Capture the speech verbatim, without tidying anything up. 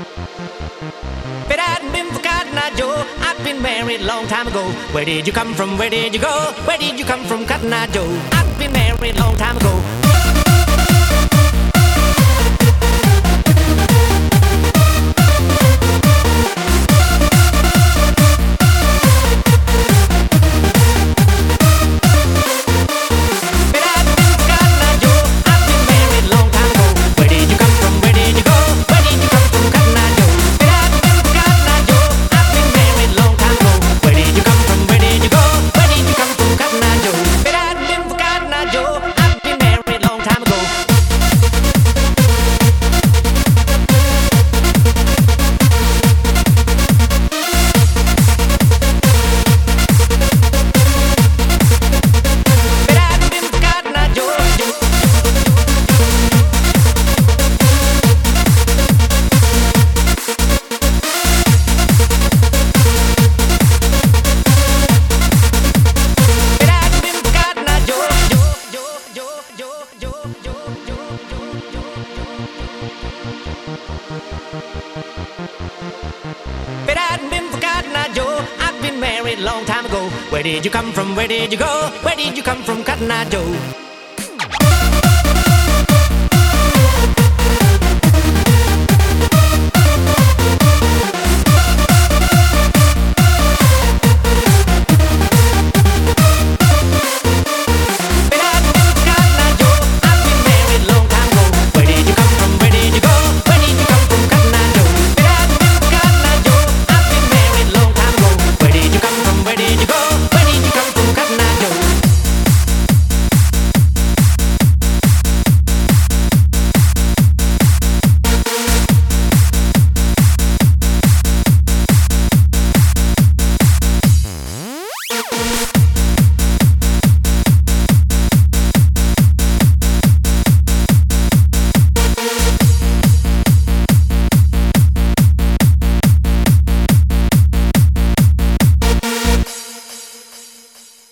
If it hadn't been for Cotton Eye Joe, I'd been married a long time ago. Where did you come from? Where did you go? Where did you come from, Cotton Eye Joe? I'd been married a long time ago. If it hadn't been for Cotton Eye Joe, I'd been married a long time ago. Where did you come from? Where did you go? Where did you come from, Cotton Eye Joe?